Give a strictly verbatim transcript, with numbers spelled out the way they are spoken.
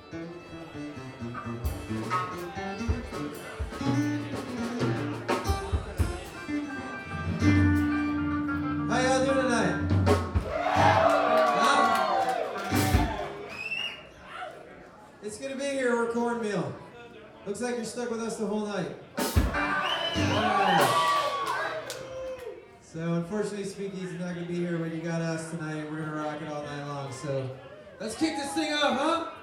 How y'all doing tonight? Huh? It's gonna be here, we're cornmeal. Looks like you're stuck with us the whole night. Alright. So unfortunately Speakeasy's not gonna be here, but you got us tonight. We're gonna rock it all night long. So let's kick this thing off, huh?